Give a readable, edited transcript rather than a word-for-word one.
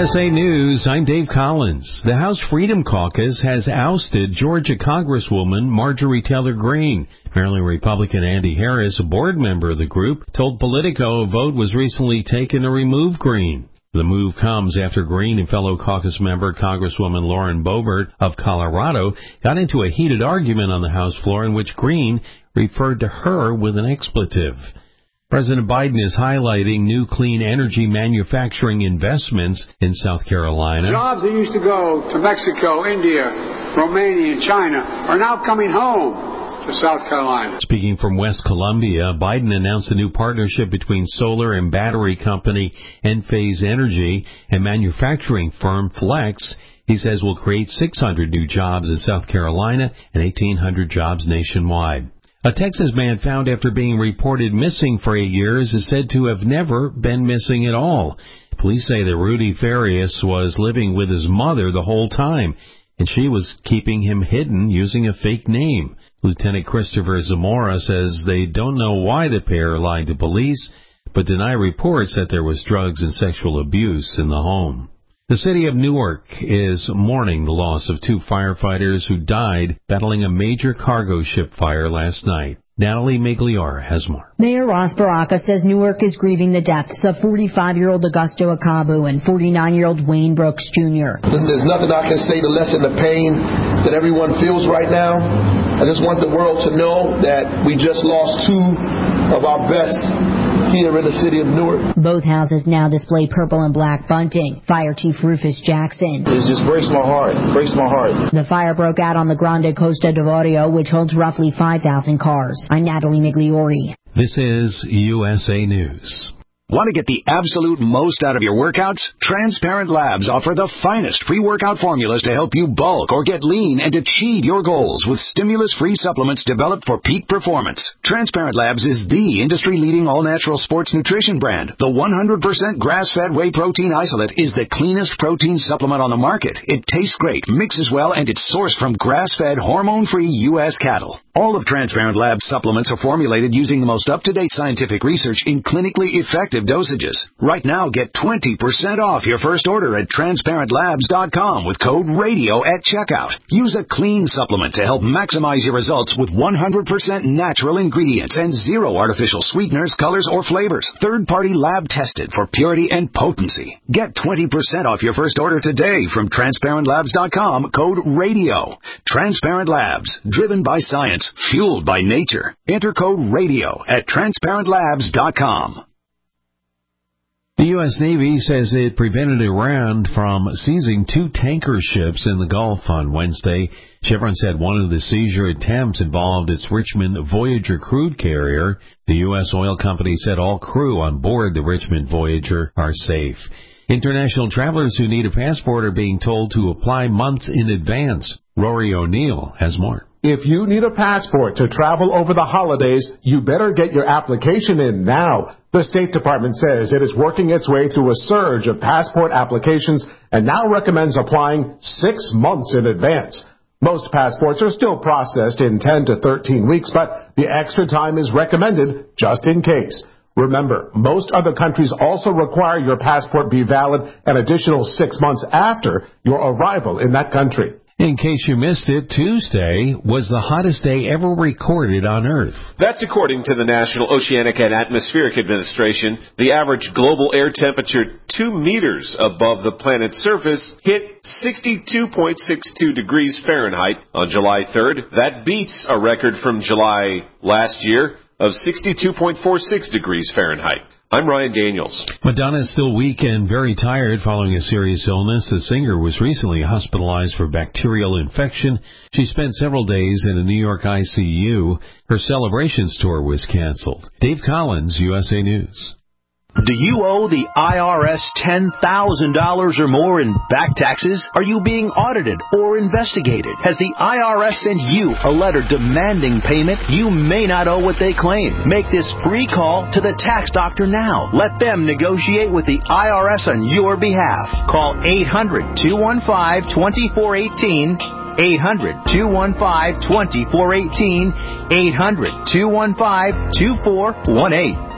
USA News, I'm Dave Collins. The House Freedom Caucus has ousted Georgia Congresswoman Marjorie Taylor Greene. Maryland Republican Andy Harris, a board member of the group, told Politico a vote was recently taken to remove Greene. The move comes after Greene and fellow caucus member Congresswoman Lauren Boebert of Colorado got into a heated argument on the House floor in which Greene referred to her with an expletive. President Biden is highlighting new clean energy manufacturing investments in South Carolina. Jobs that used to go to Mexico, India, Romania, and China are now coming home to South Carolina. Speaking from West Columbia, Biden announced a new partnership between solar and battery company Enphase Energy and manufacturing firm Flex. He says will create 600 new jobs in South Carolina and 1,800 jobs nationwide. A Texas man found after being reported missing for 8 years is said to have never been missing at all. Police say that Rudy Farias was living with his mother the whole time, and she was keeping him hidden using a fake name. Lieutenant Christopher Zamora says they don't know why the pair lied to police, but deny reports that there was drugs and sexual abuse in the home. The city of Newark is mourning the loss of 2 firefighters who died battling a major cargo ship fire last night. Natalie Migliore has more. Mayor Ross Baraka says Newark is grieving the deaths of 45-year-old Augusto Akabu and 49-year-old Wayne Brooks Jr. There's nothing I can say to lessen the pain that everyone feels right now. I just want the world to know that we just lost 2 of our best here in the city of Newark. Both houses now display purple and black bunting. Fire Chief Rufus Jackson. It just breaks my heart. The fire broke out on the Grande Costa d'Avorio, which holds roughly 5,000 cars. I'm Natalie Migliore. This is USA News. Want to get the absolute most out of your workouts? Transparent Labs offer the finest pre-workout formulas to help you bulk or get lean and achieve your goals with stimulus-free supplements developed for peak performance. Transparent Labs is the industry-leading all-natural sports nutrition brand. The 100% grass-fed whey protein isolate is the cleanest protein supplement on the market. It tastes great, mixes well, and it's sourced from grass-fed, hormone-free U.S. cattle. All of Transparent Labs supplements are formulated using the most up-to-date scientific research in clinically effective dosages. Right now, get 20% off your first order at TransparentLabs.com with code RADIO at checkout. Use a clean supplement to help maximize your results with 100% natural ingredients and 0 artificial sweeteners, colors, or flavors. Third-party lab tested for purity and potency. Get 20% off your first order today from TransparentLabs.com, code RADIO. Transparent Labs, driven by science, fueled by nature. Enter code RADIO at TransparentLabs.com. The U.S. Navy says it prevented Iran from seizing 2 tanker ships in the Gulf on Wednesday. Chevron said one of the seizure attempts involved its Richmond Voyager crude carrier. The U.S. oil company said all crew on board the Richmond Voyager are safe. International travelers who need a passport are being told to apply months in advance. Rory O'Neill has more. If you need a passport to travel over the holidays, you better get your application in now. The State Department says it is working its way through a surge of passport applications and now recommends applying 6 months in advance. Most passports are still processed in 10 to 13 weeks, but the extra time is recommended just in case. Remember, most other countries also require your passport be valid an additional 6 months after your arrival in that country. In case you missed it, Tuesday was the hottest day ever recorded on Earth. That's according to the National Oceanic and Atmospheric Administration. The average global air temperature 2 meters above the planet's surface hit 62.62 degrees Fahrenheit on July 3rd. That beats a record from July last year of 62.46 degrees Fahrenheit. I'm Ryan Daniels. Madonna is still weak and very tired following a serious illness. The singer was recently hospitalized for bacterial infection. She spent several days in a New York ICU. Her celebrations tour was canceled. Dave Collins, USA News. Do you owe the IRS $10,000 or more in back taxes? Are you being audited or investigated? Has the IRS sent you a letter demanding payment? You may not owe what they claim. Make this free call to the tax doctor now. Let them negotiate with the IRS on your behalf. Call 800-215-2418. 800-215-2418. 800-215-2418.